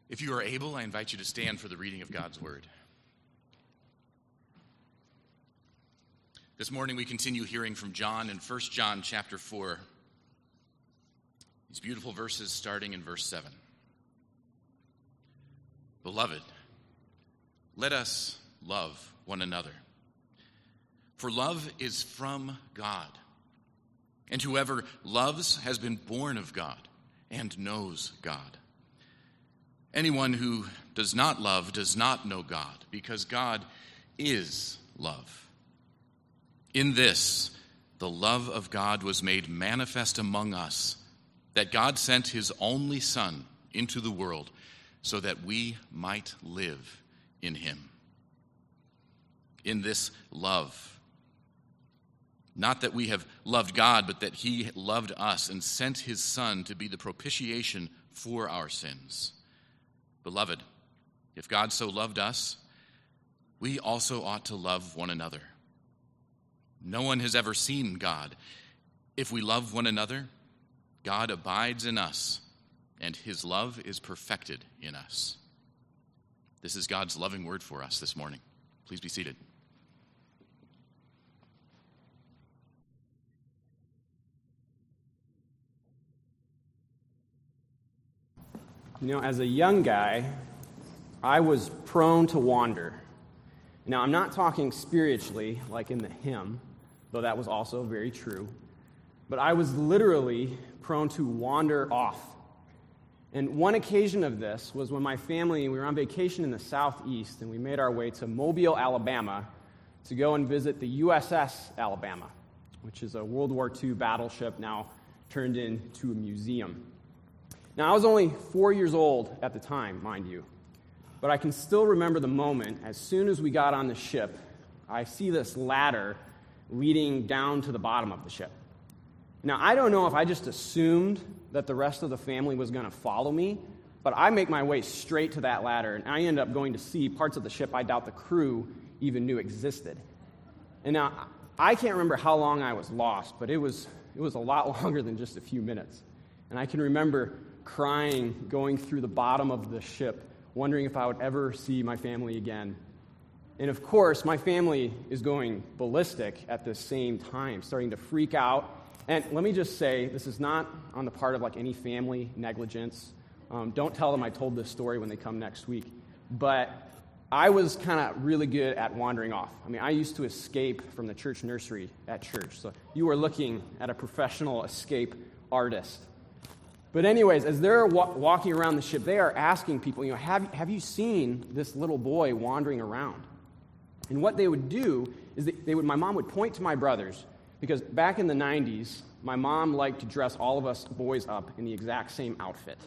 If you are able, I invite you to stand for the reading of God's Word. This morning we continue hearing from John in 1 John chapter 4. These beautiful verses starting in verse 7. Beloved, let us love one another. For love is from God. And whoever loves has been born of God and knows God. Anyone who does not love does not know God, because God is love. In this, the love of God was made manifest among us, that God sent his only Son into the world so that we might live in him. In this love, not that we have loved God, but that he loved us and sent his Son to be the propitiation for our sins. Beloved, if God so loved us, we also ought to love one another. No one has ever seen God. If we love one another, God abides in us, and his love is perfected in us. This is God's loving word for us this morning. Please be seated. You know, as a young guy, I was prone to wander. Now, I'm not talking spiritually, like in the hymn, though that was also very true, but I was literally prone to wander off. And one occasion of this was when my family, we were on vacation in the southeast, and we made our way to Mobile, Alabama, to go and visit the USS Alabama, which is a World War II battleship now turned into a museum. Now, I was only 4 years old at the time, mind you, but I can still remember the moment. As soon as we got on the ship, I see this ladder leading down to the bottom of the ship. Now, I don't know if I just assumed that the rest of the family was going to follow me, but I make my way straight to that ladder, and I end up going to see parts of the ship I doubt the crew even knew existed. And now, I can't remember how long I was lost, but it was a lot longer than just a few minutes. And I can remember crying, going through the bottom of the ship, wondering if I would ever see my family again. And of course, my family is going ballistic at the same time, starting to freak out. And let me just say, this is not on the part of like any family negligence. Don't tell them I told this story when they come next week. But I was kind of really good at wandering off. I mean, I used to escape from the church nursery at church. So you were looking at a professional escape artist. But anyways, as they're walking around the ship, they are asking people, have you seen this little boy wandering around? And what they would do is my mom would point to my brothers, because back in the 90s, my mom liked to dress all of us boys up in the exact same outfit.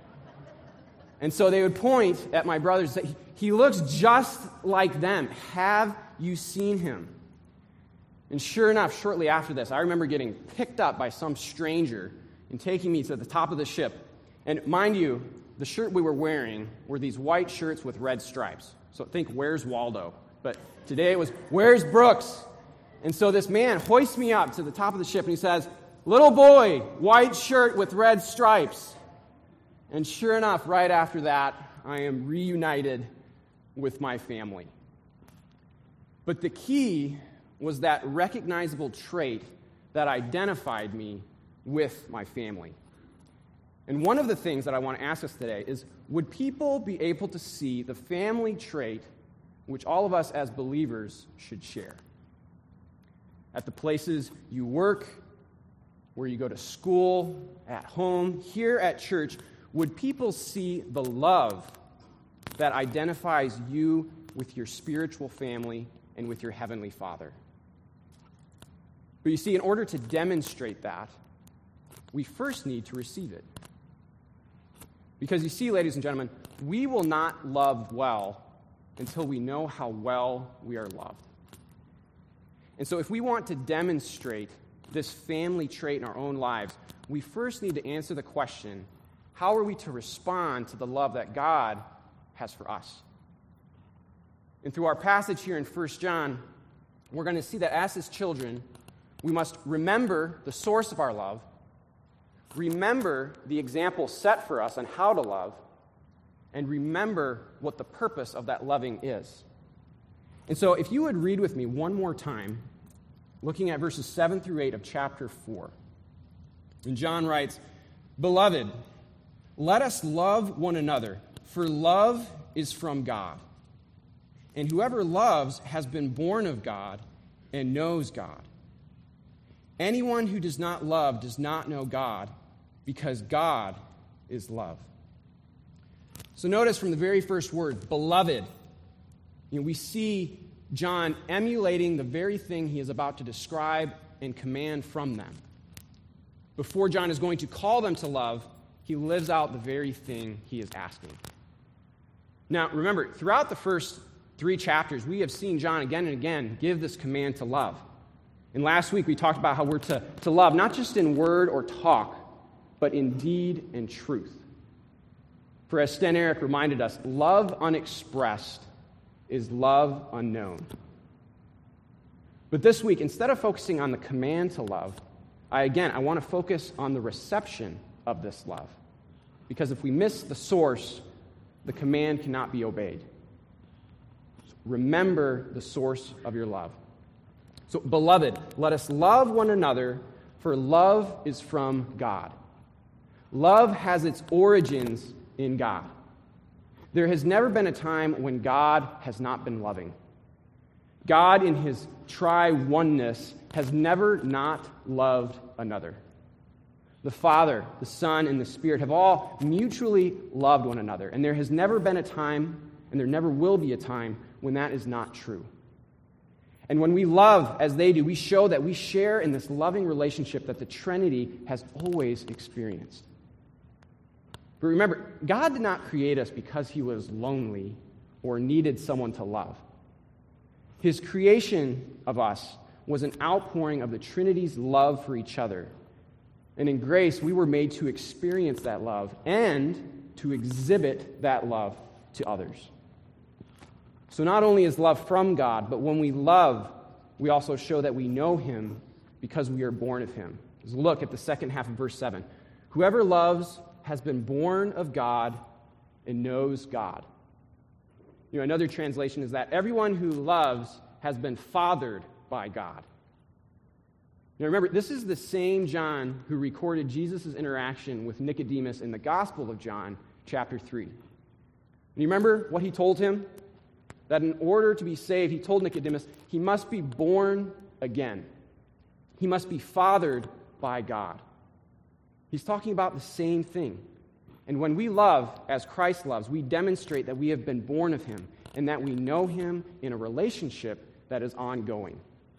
And so they would point at my brothers and say, he looks just like them. Have you seen him? And sure enough, shortly after this, I remember getting picked up by some stranger and taking me to the top of the ship. And mind you, the shirt we were wearing were these white shirts with red stripes. So think, where's Waldo? But today it was, where's Brooks? And so this man hoists me up to the top of the ship, and he says, little boy, white shirt with red stripes. And sure enough, right after that, I am reunited with my family. But the key was that recognizable trait that identified me with my family. And one of the things that I want to ask us today is, would people be able to see the family trait which all of us as believers should share? At the places you work, where you go to school, at home, here at church, would people see the love that identifies you with your spiritual family and with your Heavenly Father? But you see, in order to demonstrate that, we first need to receive it. Because you see, ladies and gentlemen, we will not love well until we know how well we are loved. And so if we want to demonstrate this family trait in our own lives, we first need to answer the question, how are we to respond to the love that God has for us? And through our passage here in 1 John, we're going to see that as his children, we must remember the source of our love, remember the example set for us on how to love, and remember what the purpose of that loving is. And so if you would read with me one more time, looking at verses 7 through 8 of chapter 4. And John writes, "Beloved, let us love one another, for love is from God. And whoever loves has been born of God and knows God. Anyone who does not love does not know God, because God is love." So notice from the very first word, beloved, we see John emulating the very thing he is about to describe and command from them. Before John is going to call them to love, he lives out the very thing he is asking. Now, remember, throughout the first 3 chapters, we have seen John again and again give this command to love. And last week, we talked about how we're to love not just in word or talk, but in deed and truth. For as Sten Eric reminded us, love unexpressed is love unknown. But this week, instead of focusing on the command to love, I want to focus on the reception of this love. Because if we miss the source, the command cannot be obeyed. Remember the source of your love. So, beloved, let us love one another, for love is from God. Love has its origins in God. There has never been a time when God has not been loving. God, in his tri-oneness, has never not loved another. The Father, the Son, and the Spirit have all mutually loved one another, and there has never been a time, and there never will be a time, when that is not true. And when we love as they do, we show that we share in this loving relationship that the Trinity has always experienced. But remember, God did not create us because he was lonely or needed someone to love. His creation of us was an outpouring of the Trinity's love for each other. And in grace, we were made to experience that love and to exhibit that love to others. So not only is love from God, but when we love, we also show that we know him because we are born of him. Let's look at the second half of verse 7. Whoever loves has been born of God and knows God. Another translation is that everyone who loves has been fathered by God. Now remember, this is the same John who recorded Jesus' interaction with Nicodemus in the Gospel of John, chapter 3. And you remember what he told him? That in order to be saved, he told Nicodemus, he must be born again. He must be fathered by God. He's talking about the same thing. And when we love as Christ loves, we demonstrate that we have been born of him and that we know him in a relationship that is ongoing.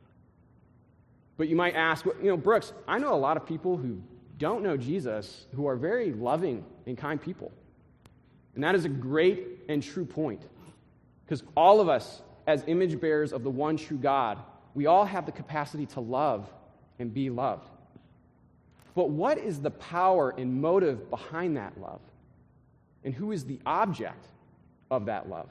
But you might ask, Brooks, I know a lot of people who don't know Jesus who are very loving and kind people. And that is a great and true point. Because all of us, as image bearers of the one true God, we all have the capacity to love and be loved. But what is the power and motive behind that love? And who is the object of that love?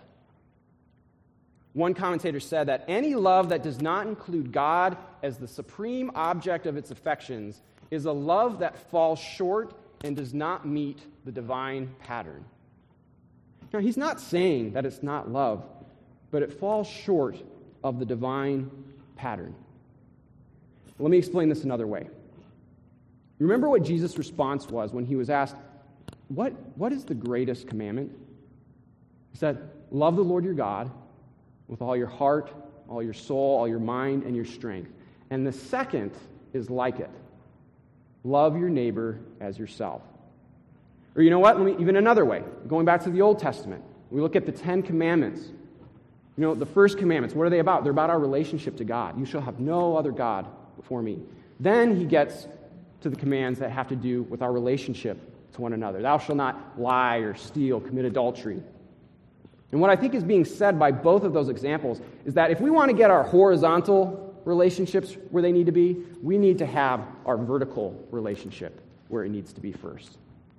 One commentator said that any love that does not include God as the supreme object of its affections is a love that falls short and does not meet the divine pattern. Now, he's not saying that it's not love, but it falls short of the divine pattern. Let me explain this another way. Remember what Jesus' response was when he was asked, what is the greatest commandment? He said, love the Lord your God with all your heart, all your soul, all your mind, and your strength. And the second is like it. Love your neighbor as yourself. Or you know what? Even another way. Going back to the Old Testament, we look at the 10 Commandments. The first commandments, what are they about? They're about our relationship to God. You shall have no other God before me. Then he gets to the commands that have to do with our relationship to one another. Thou shalt not lie or steal, commit adultery. And what I think is being said by both of those examples is that if we want to get our horizontal relationships where they need to be, we need to have our vertical relationship where it needs to be first.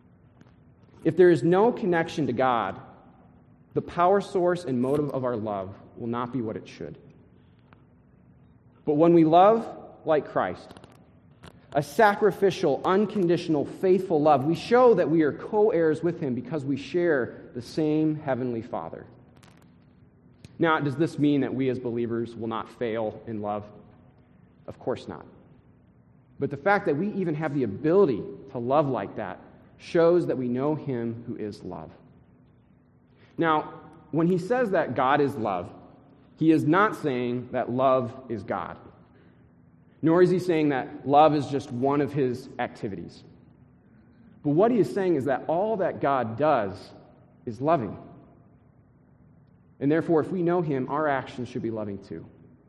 If there is no connection to God, the power source and motive of our love will not be what it should. But when we love like Christ, a sacrificial, unconditional, faithful love. We show that we are co-heirs with him because we share the same heavenly Father. Now, does this mean that we as believers will not fail in love? Of course not. But the fact that we even have the ability to love like that shows that we know him who is love. Now, when he says that God is love, he is not saying that love is God. Nor is he saying that love is just one of his activities. But what he is saying is that all that God does is loving. And therefore, if we know him, our actions should be loving too.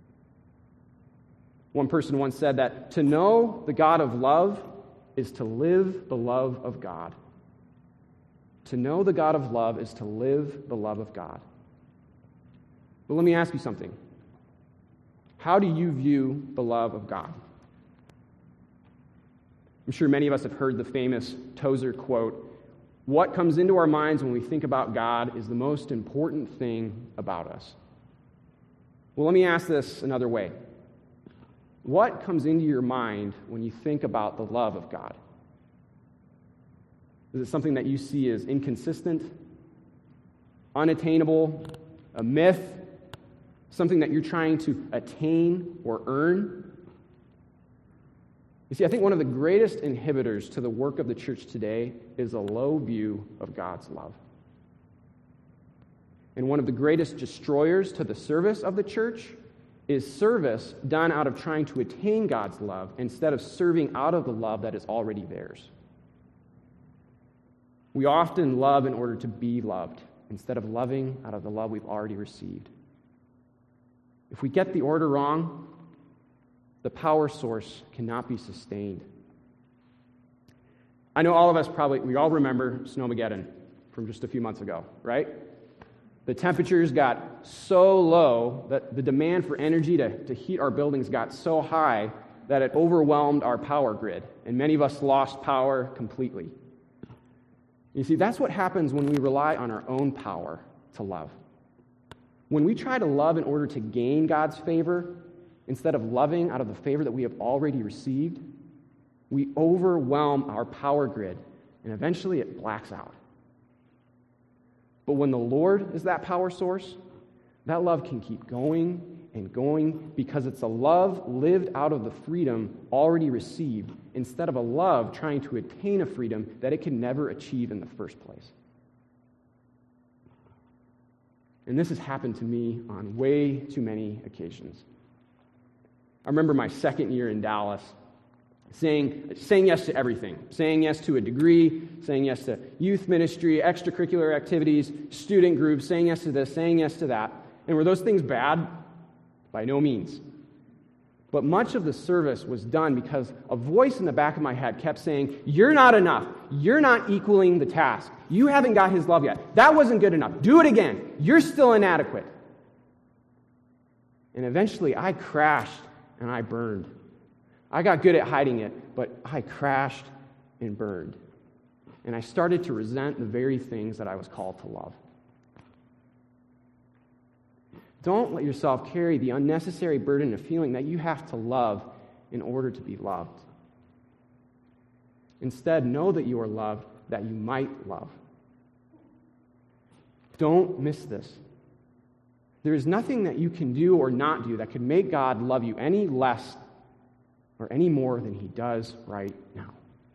One person once said that to know the God of love is to live the love of God. To know the God of love is to live the love of God. But let me ask you something. How do you view the love of God? I'm sure many of us have heard the famous Tozer quote, "What comes into our minds when we think about God is the most important thing about us." Well, let me ask this another way. What comes into your mind when you think about the love of God? Is it something that you see as inconsistent, unattainable, a myth, something that you're trying to attain or earn? You see, I think one of the greatest inhibitors to the work of the church today is a low view of God's love. And one of the greatest destroyers to the service of the church is service done out of trying to attain God's love instead of serving out of the love that is already theirs. We often love in order to be loved instead of loving out of the love we've already received. If we get the order wrong, the power source cannot be sustained. I know all of us we all remember Snowmageddon from just a few months ago, right? The temperatures got so low that the demand for energy to heat our buildings got so high that it overwhelmed our power grid, and many of us lost power completely. You see, that's what happens when we rely on our own power to love. When we try to love in order to gain God's favor, instead of loving out of the favor that we have already received, we overwhelm our power grid, and eventually it blacks out. But when the Lord is that power source, that love can keep going and going because it's a love lived out of the freedom already received instead of a love trying to attain a freedom that it can never achieve in the first place. And this has happened to me on way too many occasions. I remember my second year in Dallas saying yes to everything, saying yes to a degree, saying yes to youth ministry, extracurricular activities, student groups, saying yes to this, saying yes to that. And were those things bad? By no means. But much of the service was done because a voice in the back of my head kept saying, "You're not enough. You're not equaling the task. You haven't got his love yet. That wasn't good enough. Do it again. You're still inadequate." And eventually I crashed and I burned. I got good at hiding it, but I crashed and burned. And I started to resent the very things that I was called to love. Don't let yourself carry the unnecessary burden of feeling that you have to love in order to be loved. Instead, know that you are loved, that you might love. Don't miss this. There is nothing that you can do or not do that could make God love you any less or any more than he does right now.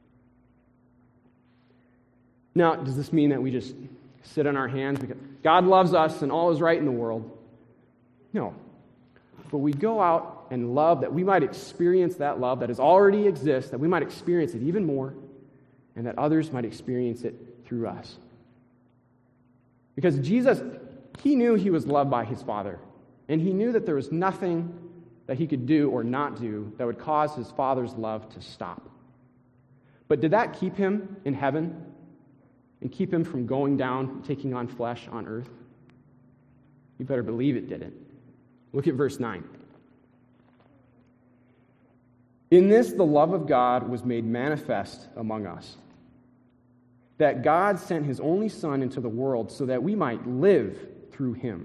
Now, does this mean that we just sit on our hands because God loves us and all is right in the world? No. But we go out and love that we might experience that love that already exists, that we might experience it even more, and that others might experience it through us. Because Jesus, he knew he was loved by his Father, and he knew that there was nothing that he could do or not do that would cause his Father's love to stop. But did that keep him in heaven and keep him from going down, taking on flesh on earth? You better believe it didn't. Look at verse 9. "In this the love of God was made manifest among us, that God sent his only Son into the world so that we might live through him.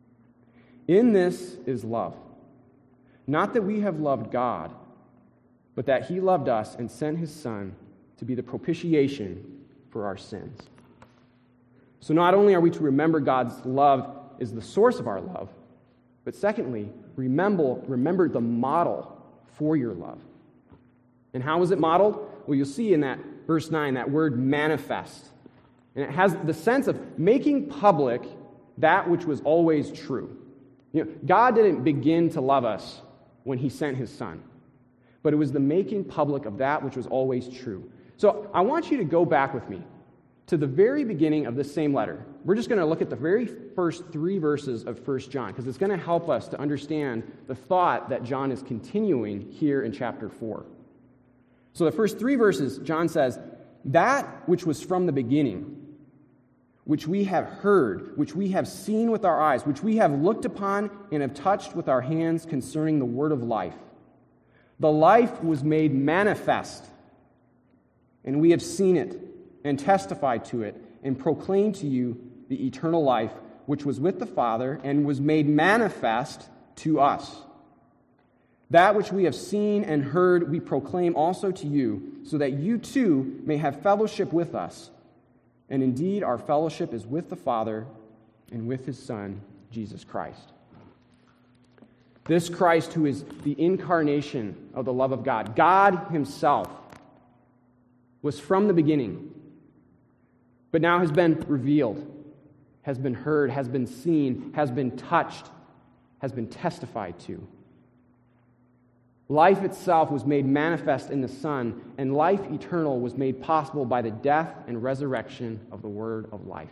In this is love. Not that we have loved God, but that he loved us and sent his Son to be the propitiation for our sins. So not only are we to remember God's love is the source of our love, but secondly, remember the model for your love. And how was it modeled? Well, you'll see in that verse 9, that word manifest. And it has the sense of making public that which was always true. God didn't begin to love us when he sent his Son, but it was the making public of that which was always true. So I want you to go back with me to the very beginning of this same letter. We're just going to look at the very first 3 verses of 1 John, because it's going to help us to understand the thought that John is continuing here in chapter 4. So the first 3 verses, John says, "That which was from the beginning, which we have heard, which we have seen with our eyes, which we have looked upon and have touched with our hands concerning the word of life. The life was made manifest, and we have seen it and testified to it and proclaimed to you the eternal life, which was with the Father and was made manifest to us. That which we have seen and heard we proclaim also to you, so that you too may have fellowship with us. And indeed, our fellowship is with the Father and with his Son, Jesus Christ." This Christ, who is the incarnation of the love of God, God himself, was from the beginning, but now has been revealed, has been heard, has been seen, has been touched, has been testified to. Life itself was made manifest in the Son, and life eternal was made possible by the death and resurrection of the Word of life.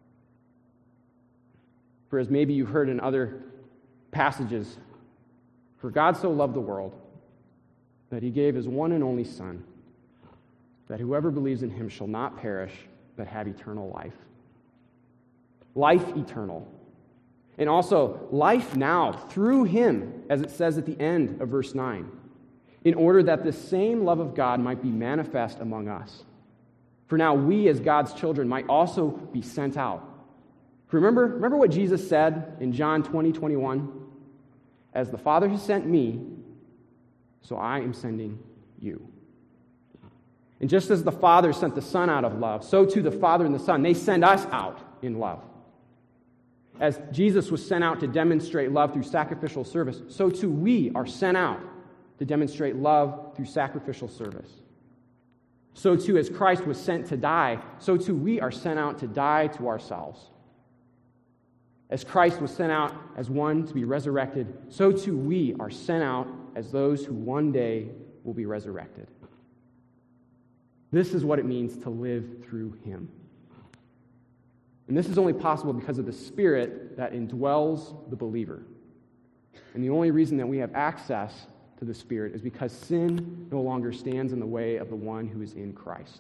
For as maybe you heard in other passages, for God so loved the world that he gave his one and only Son, that whoever believes in him shall not perish, but have eternal life. Life eternal. And also, life now through him, as it says at the end of verse 9, in order that the same love of God might be manifest among us. For now we, as God's children, might also be sent out. Remember what Jesus said in John 20:21? As the Father has sent me, so I am sending you. And just as the Father sent the Son out of love, so too the Father and the Son, they send us out in love. As Jesus was sent out to demonstrate love through sacrificial service, so too we are sent out to demonstrate love through sacrificial service. So too, as Christ was sent to die, so too we are sent out to die to ourselves. As Christ was sent out as one to be resurrected, so too we are sent out as those who one day will be resurrected. This is what it means to live through him. And this is only possible because of the Spirit that indwells the believer. And the only reason that we have access to the Spirit is because sin no longer stands in the way of the one who is in Christ.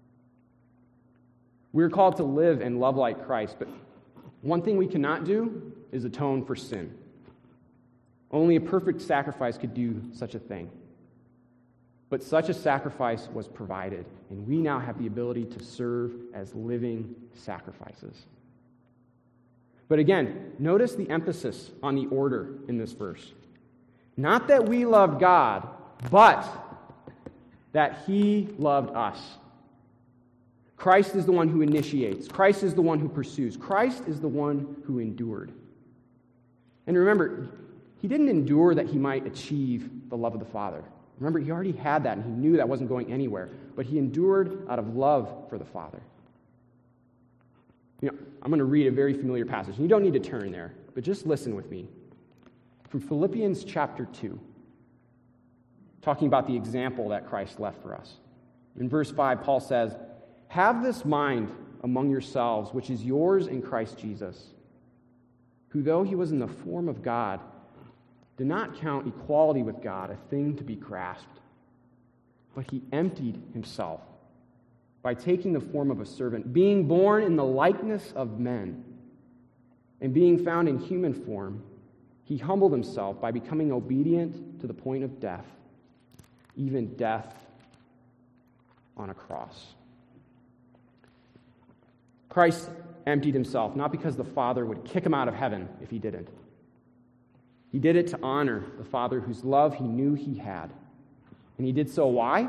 We're called to live and love like Christ, but one thing we cannot do is atone for sin. Only a perfect sacrifice could do such a thing. But such a sacrifice was provided, and we now have the ability to serve as living sacrifices. But again, notice the emphasis on the order in this verse. Not that we loved God, but that he loved us. Christ is the one who initiates. Christ is the one who pursues. Christ is the one who endured. And remember, he didn't endure that he might achieve the love of the Father. Remember, he already had that, and he knew that wasn't going anywhere. But he endured out of love for the Father. I'm going to read a very familiar passage. And you don't need to turn there, but just listen with me. From Philippians chapter 2, talking about the example that Christ left for us. In verse 5, Paul says, "Have this mind among yourselves, which is yours in Christ Jesus, who though he was in the form of God, did not count equality with God a thing to be grasped, but he emptied himself by taking the form of a servant, being born in the likeness of men, and being found in human form, he humbled himself by becoming obedient to the point of death, even death on a cross." Christ emptied himself, not because the Father would kick him out of heaven if he didn't. He did it to honor the Father whose love he knew he had. And he did so why?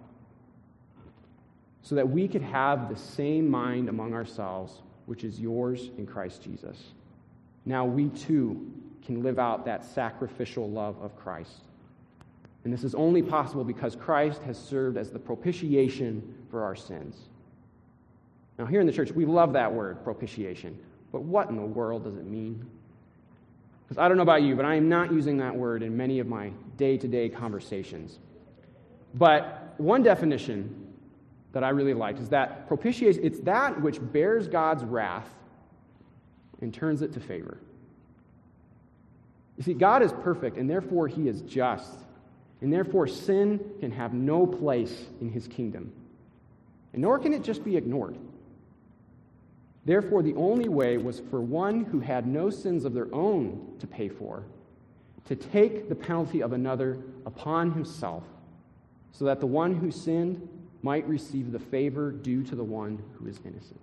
So that we could have the same mind among ourselves, which is yours in Christ Jesus. Now we too can live out that sacrificial love of Christ. And this is only possible because Christ has served as the propitiation for our sins. Now here in the church, we love that word, propitiation. But what in the world does it mean? Because I don't know about you, but I am not using that word in many of my day-to-day conversations. But one definition that I really liked is that propitiation, it's that which bears God's wrath and turns it to favor. You see, God is perfect, and therefore he is just. And therefore sin can have no place in his kingdom. And nor can it just be ignored. Therefore, the only way was for one who had no sins of their own to pay for, to take the penalty of another upon himself, so that the one who sinned might receive the favor due to the one who is innocent.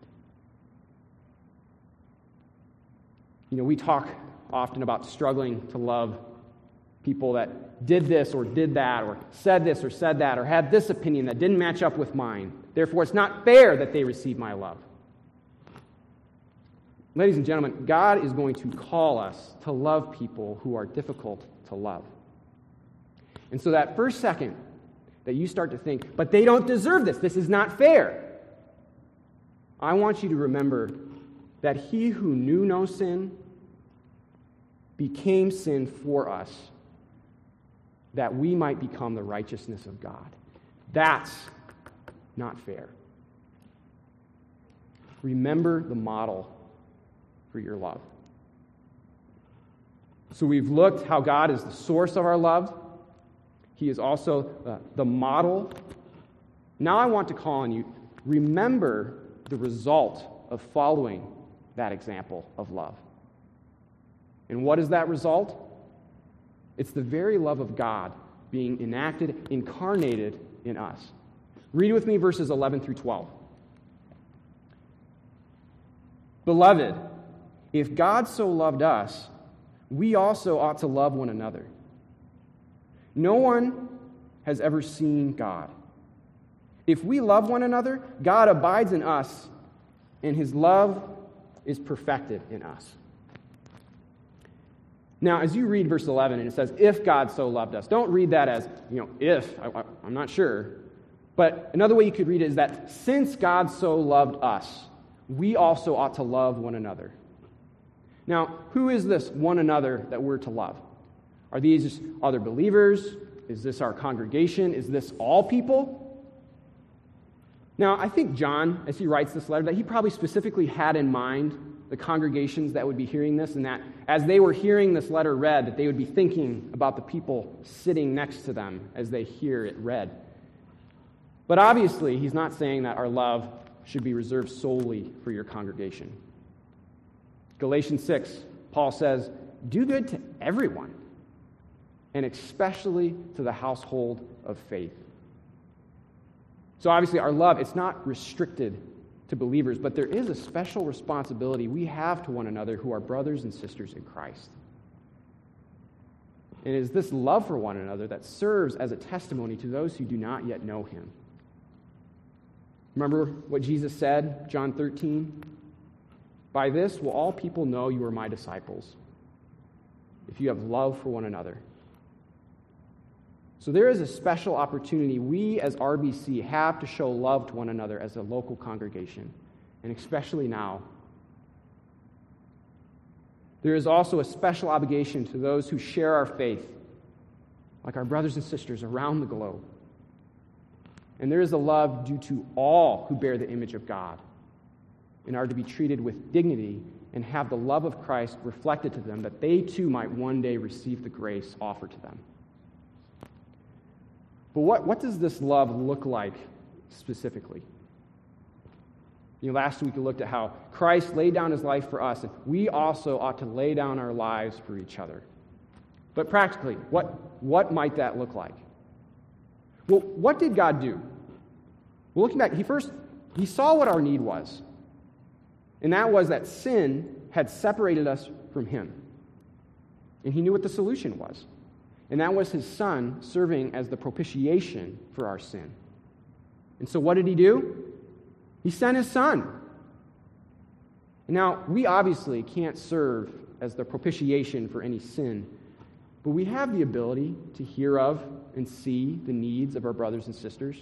You know, we talk often about struggling to love people that did this or did that, or said this or said that, or had this opinion that didn't match up with mine. Therefore, it's not fair that they receive my love. Ladies and gentlemen, God is going to call us to love people who are difficult to love. And so that first second that you start to think, but they don't deserve this is not fair, I want you to remember that he who knew no sin became sin for us, that we might become the righteousness of God. That's not fair. Remember the model for your love. So we've looked how God is the source of our love. He is also the model. Now I want to call on you, remember the result of following that example of love. And what is that result? It's the very love of God being enacted, incarnated in us. Read with me verses 11 through 12. Beloved, if God so loved us, we also ought to love one another. No one has ever seen God. If we love one another, God abides in us, and his love is perfected in us. Now, as you read verse 11, and it says, if God so loved us, don't read that as, if, I'm not sure. But another way you could read it is that since God so loved us, we also ought to love one another. Now, who is this one another that we're to love? Are these other believers? Is this our congregation? Is this all people? Now, I think John, as he writes this letter, that he probably specifically had in mind the congregations that would be hearing this, and that as they were hearing this letter read, that they would be thinking about the people sitting next to them as they hear it read. But obviously, he's not saying that our love should be reserved solely for your congregation. Galatians 6, Paul says, do good to everyone, and especially to the household of faith. So obviously our love, it's not restricted to believers, but there is a special responsibility we have to one another who are brothers and sisters in Christ. And it is this love for one another that serves as a testimony to those who do not yet know him. Remember what Jesus said, John 13? By this will all people know you are my disciples, if you have love for one another. So there is a special opportunity we as RBC have to show love to one another as a local congregation, and especially now. There is also a special obligation to those who share our faith, like our brothers and sisters around the globe. And there is a love due to all who bear the image of God and are to be treated with dignity and have the love of Christ reflected to them, that they too might one day receive the grace offered to them. But what does this love look like specifically? Last week we looked at how Christ laid down his life for us, and we also ought to lay down our lives for each other. But practically, what might that look like? Well, what did God do? Well, looking back, he saw what our need was. And that was that sin had separated us from him. And he knew what the solution was. and that was his Son serving as the propitiation for our sin. And so what did he do? He sent his Son. Now, we obviously can't serve as the propitiation for any sin, but we have the ability to hear of and see the needs of our brothers and sisters.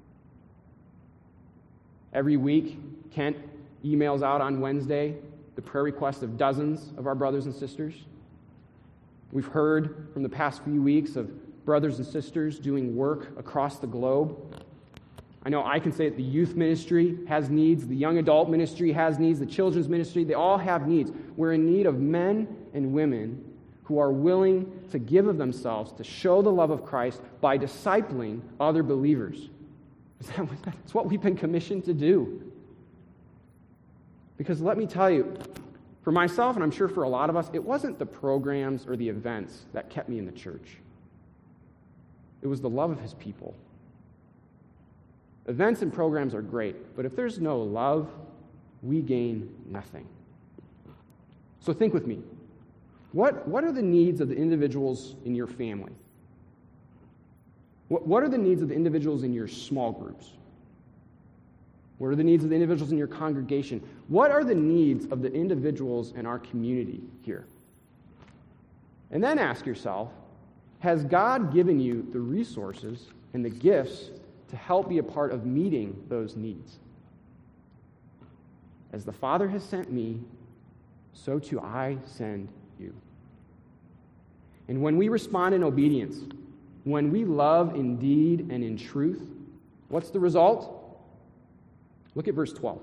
Every week, Kent emails out on Wednesday the prayer requests of dozens of our brothers and sisters. We've heard from the past few weeks of brothers and sisters doing work across the globe. I know I can say that the youth ministry has needs, the young adult ministry has needs, the children's ministry, they all have needs. We're in need of men and women who are willing to give of themselves to show the love of Christ by discipling other believers. That's what we've been commissioned to do. Because let me tell you, for myself, and I'm sure for a lot of us, it wasn't the programs or the events that kept me in the church. It was the love of his people. Events and programs are great, but if there's no love, we gain nothing. So think with me. What are the needs of the individuals in your family? What are the needs of the individuals in your small groups? What are the needs of the individuals in your congregation? What are the needs of the individuals in our community here? And then ask yourself, has God given you the resources and the gifts to help be a part of meeting those needs? As the Father has sent me, so too I send you. And when we respond in obedience, when we love in deed and in truth, what's the result? Look at verse 12.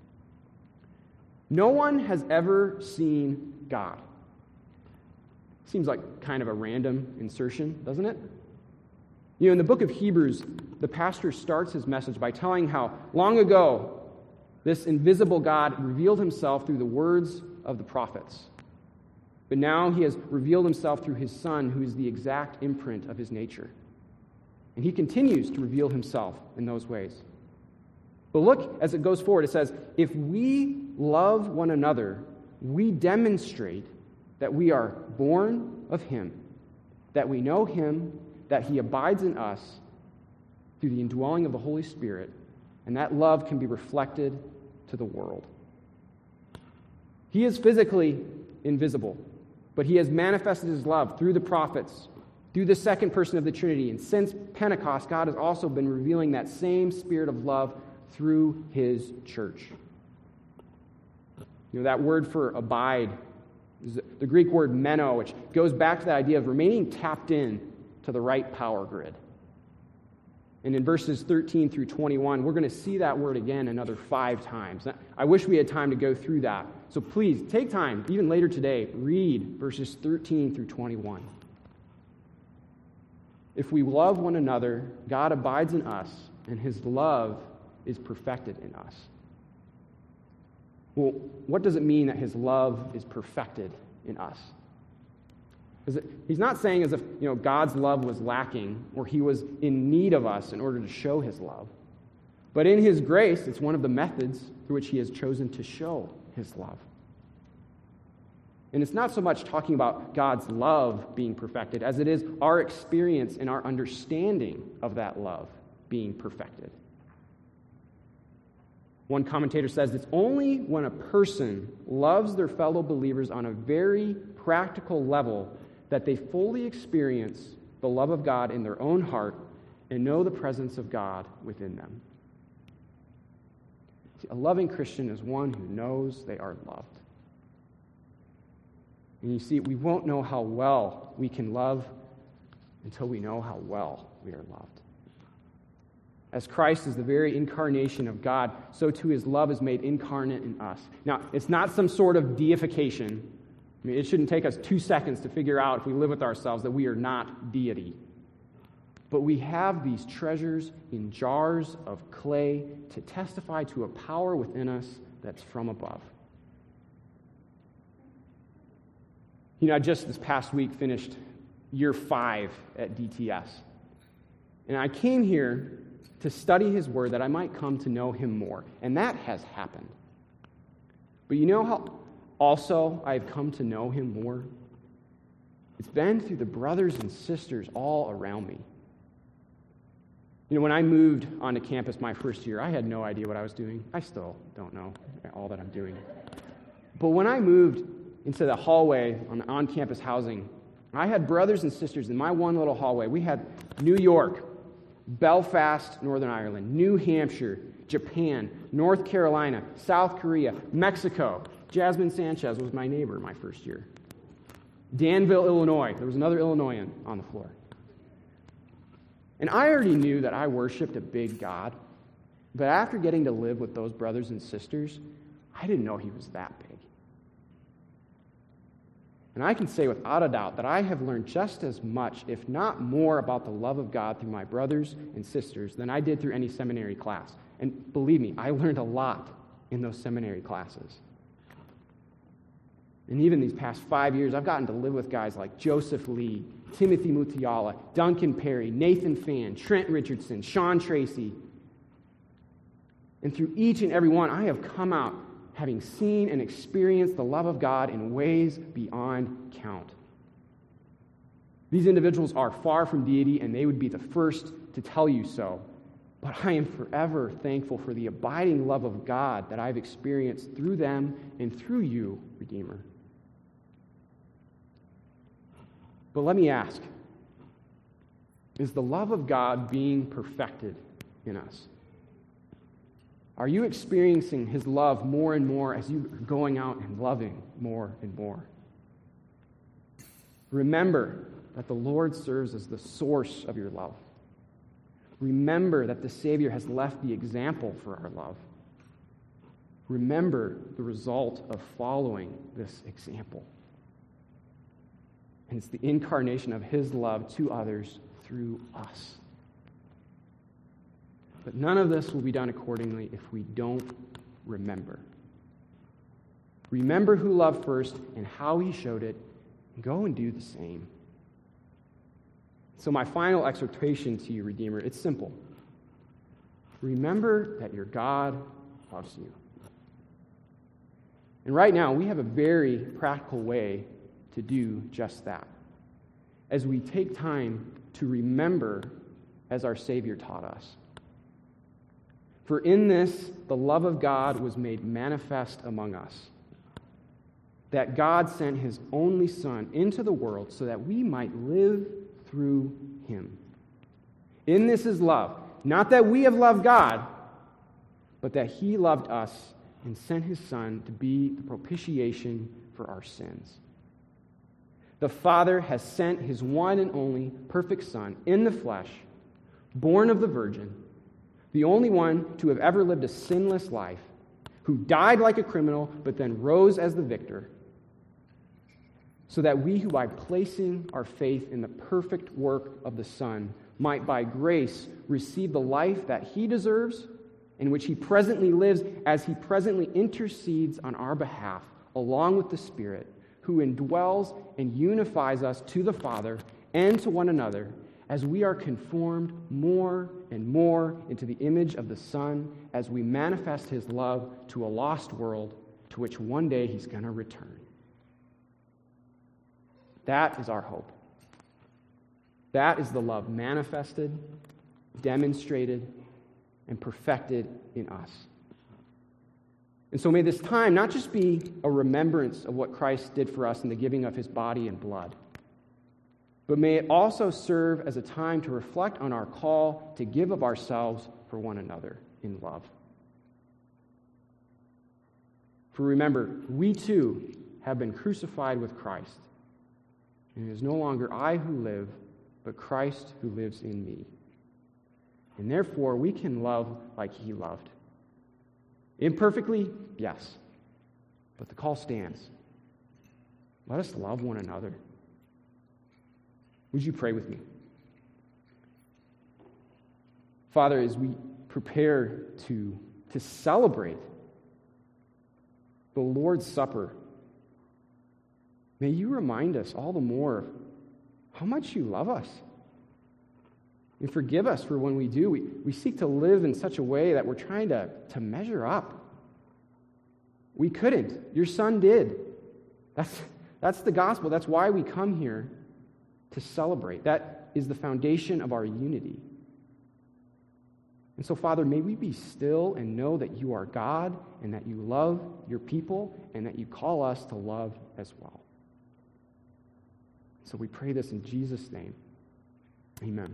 No one has ever seen God. Seems like kind of a random insertion, doesn't it? In the book of Hebrews, the pastor starts his message by telling how long ago this invisible God revealed himself through the words of the prophets. But now he has revealed himself through his Son, who is the exact imprint of his nature. And he continues to reveal himself in those ways. But look, as it goes forward, it says, if we love one another, we demonstrate that we are born of him, that we know him, that he abides in us through the indwelling of the Holy Spirit, and that love can be reflected to the world. He is physically invisible, but he has manifested his love through the prophets, through the second person of the Trinity. And since Pentecost, God has also been revealing that same spirit of love through his church. That word for abide is the Greek word meno, which goes back to the idea of remaining tapped in to the right power grid. And in verses 13 through 21, we're going to see that word again another 5 times. I wish we had time to go through that. So please, take time, even later today, read verses 13 through 21. If we love one another, God abides in us, and his love is perfected in us. Well, what does it mean that his love is perfected in us? He's not saying as if God's love was lacking or he was in need of us in order to show his love. But in his grace, it's one of the methods through which he has chosen to show his love. And it's not so much talking about God's love being perfected as it is our experience and our understanding of that love being perfected. One commentator says it's only when a person loves their fellow believers on a very practical level that they fully experience the love of God in their own heart and know the presence of God within them. See, a loving Christian is one who knows they are loved. And you see, we won't know how well we can love until we know how well we are loved. As Christ is the very incarnation of God, so too his love is made incarnate in us. Now, it's not some sort of deification. It shouldn't take us 2 seconds to figure out if we live with ourselves that we are not deity. But we have these treasures in jars of clay to testify to a power within us that's from above. I just this past week finished year 5 at DTS. And I came here to study his word that I might come to know him more. And that has happened. But you know how also I've come to know him more? It's been through the brothers and sisters all around me. When I moved onto campus my first year, I had no idea what I was doing. I still don't know all that I'm doing. But when I moved into the hallway on campus housing, I had brothers and sisters in my one little hallway. We had New York, Belfast, Northern Ireland, New Hampshire, Japan, North Carolina, South Korea, Mexico. Jasmine Sanchez was my neighbor my first year. Danville, Illinois. There was another Illinoisan on the floor. And I already knew that I worshiped a big God, but after getting to live with those brothers and sisters, I didn't know he was that big. And I can say without a doubt that I have learned just as much, if not more, about the love of God through my brothers and sisters than I did through any seminary class. And believe me, I learned a lot in those seminary classes. And even these past 5 years, I've gotten to live with guys like Joseph Lee, Timothy Mutiala, Duncan Perry, Nathan Fan, Trent Richardson, Sean Tracy. And through each and every one, I have come out having seen and experienced the love of God in ways beyond count. These individuals are far from deity, and they would be the first to tell you so. But I am forever thankful for the abiding love of God that I've experienced through them and through you, Redeemer. But let me ask, is the love of God being perfected in us? Are you experiencing his love more and more as you are going out and loving more and more? Remember that the Lord serves as the source of your love. Remember that the Savior has left the example for our love. Remember the result of following this example. And it's the incarnation of his love to others through us. But none of this will be done accordingly if we don't remember. Remember who loved first and how he showed it, and go and do the same. So my final exhortation to you, Redeemer, it's simple. Remember that your God loves you. And right now, we have a very practical way to do just that, as we take time to remember as our Savior taught us. For in this, the love of God was made manifest among us, that God sent his only Son into the world so that we might live through him. In this is love, not that we have loved God, but that he loved us and sent his Son to be the propitiation for our sins. The Father has sent his one and only perfect Son in the flesh, born of the Virgin, the only one to have ever lived a sinless life, who died like a criminal but then rose as the victor, so that we who by placing our faith in the perfect work of the Son might by grace receive the life that he deserves, in which he presently lives as he presently intercedes on our behalf, along with the Spirit, who indwells and unifies us to the Father and to one another, as we are conformed more and more into the image of the Son, as we manifest his love to a lost world to which one day he's going to return. That is our hope. That is the love manifested, demonstrated, and perfected in us. And so may this time not just be a remembrance of what Christ did for us in the giving of his body and blood, but may it also serve as a time to reflect on our call to give of ourselves for one another in love. For remember, we too have been crucified with Christ, and it is no longer I who live, but Christ who lives in me. And therefore, we can love like he loved. Imperfectly, yes, but the call stands. Let us love one another. Would you pray with me? Father, as we prepare to celebrate the Lord's Supper, may you remind us all the more of how much you love us. And forgive us for when we do. We seek to live in such a way that we're trying to measure up. We couldn't. Your Son did. That's the gospel. That's why we come here. to celebrate. That is the foundation of our unity. And so, Father, may we be still and know that you are God and that you love your people and that you call us to love as well. So we pray this in Jesus' name. Amen.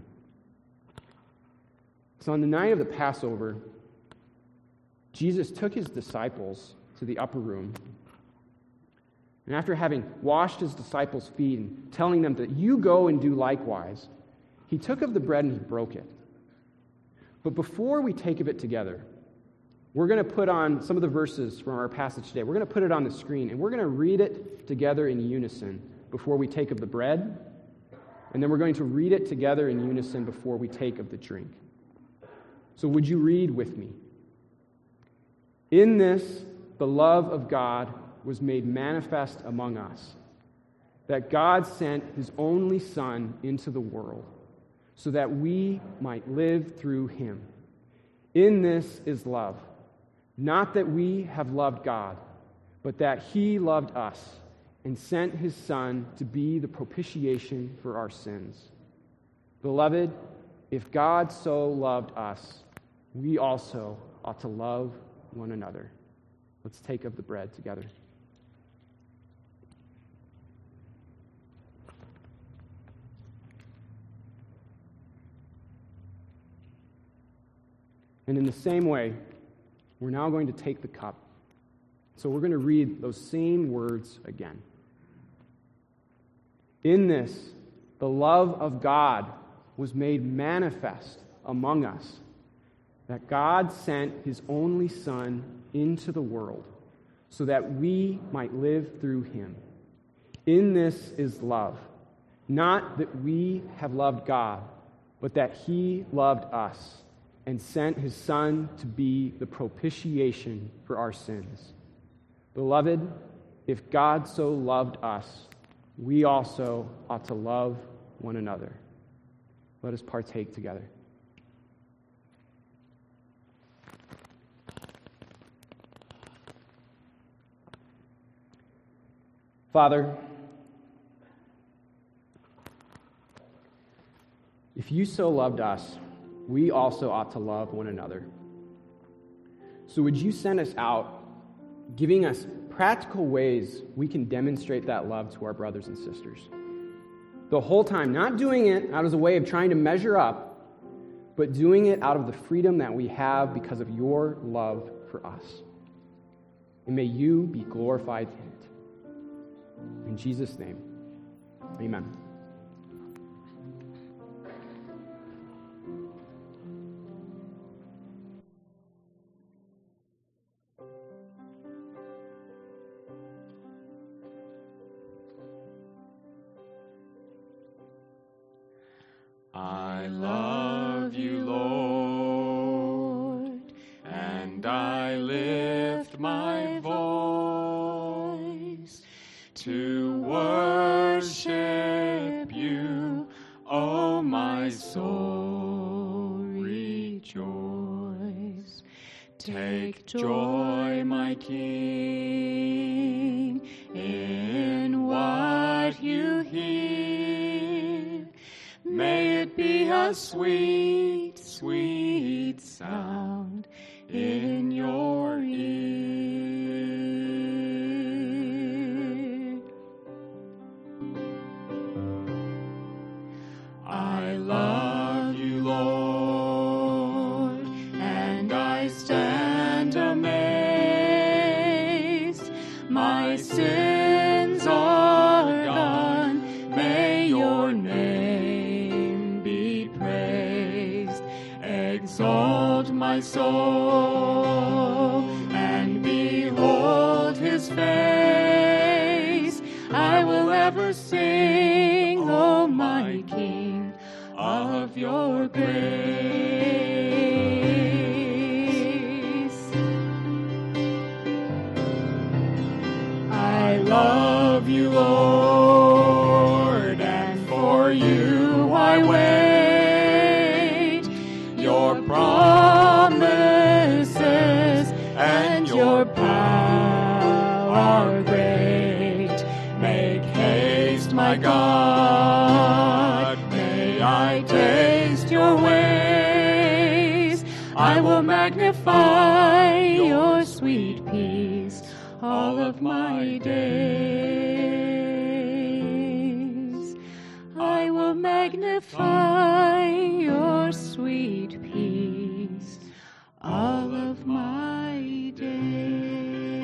So on the night of the Passover, Jesus took his disciples to the upper room. And after having washed his disciples' feet and telling them that you go and do likewise, he took of the bread and he broke it. But before we take of it together, we're going to put on some of the verses from our passage today. We're going to put it on the screen, and we're going to read it together in unison before we take of the bread, and then we're going to read it together in unison before we take of the drink. So would you read with me? In this, the love of God was made manifest among us, that God sent his only Son into the world, so that we might live through him. In this is love, not that we have loved God, but that he loved us and sent his Son to be the propitiation for our sins. Beloved, if God so loved us, we also ought to love one another. Let's take of the bread together. And in the same way, we're now going to take the cup. So we're going to read those same words again. In this, the love of God was made manifest among us, that God sent his only Son into the world, so that we might live through him. In this is love, not that we have loved God, but that he loved us and sent his Son to be the propitiation for our sins. Beloved, if God so loved us, we also ought to love one another. Let us partake together. Father, if you so loved us, we also ought to love one another. So would you send us out, giving us practical ways we can demonstrate that love to our brothers and sisters? The whole time, not doing it out as a way of trying to measure up, but doing it out of the freedom that we have because of your love for us. And may you be glorified in it. In Jesus' name, amen. I love you, Lord, and I lift my voice to worship you, O my soul, rejoice. Take joy, my King, in what you hear. May it be a sweet, sweet sound in your ear. I love you, Lord, and I stand amazed. My sins are gone. May your name be praised. Exalt my soul and behold his face. I will ever sing, O my King, of your grace. I love you, Lord, and for you I wait. Your promises and your power great. Make haste, my God, magnify your sweet peace all of my days. I will magnify your sweet peace all of my days.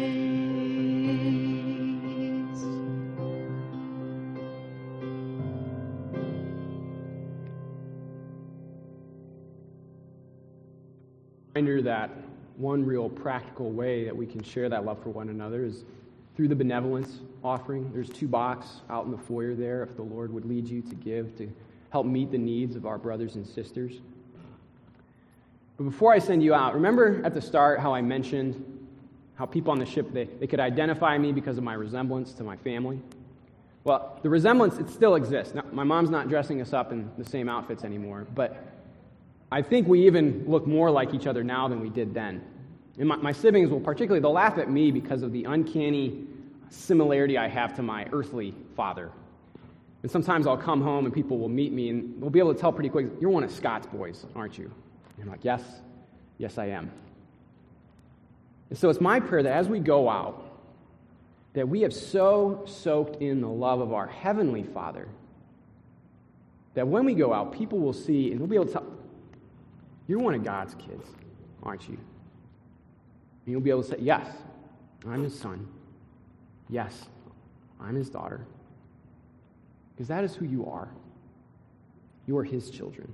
Reminder that one real practical way that we can share that love for one another is through the benevolence offering. There's $2 out in the foyer there if the Lord would lead you to give to help meet the needs of our brothers and sisters. But before I send you out, remember at the start how I mentioned how people on the ship, they could identify me because of my resemblance to my family? Well, the resemblance, it still exists. Now, my mom's not dressing us up in the same outfits anymore, but I think we even look more like each other now than we did then. And my siblings will particularly, they'll laugh at me because of the uncanny similarity I have to my earthly father. And sometimes I'll come home and people will meet me and they'll be able to tell pretty quick, you're one of Scott's boys, aren't you? And I'm like, yes I am. And so it's my prayer that as we go out, that we have so soaked in the love of our Heavenly Father, that when we go out, people will see and they'll be able to tell, you're one of God's kids, aren't you? And you'll be able to say, yes, I'm his son. Yes, I'm his daughter. Because that is who you are. You are his children.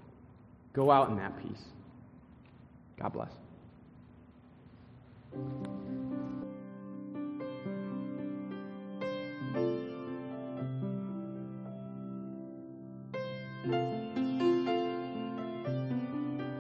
Go out in that peace. God bless.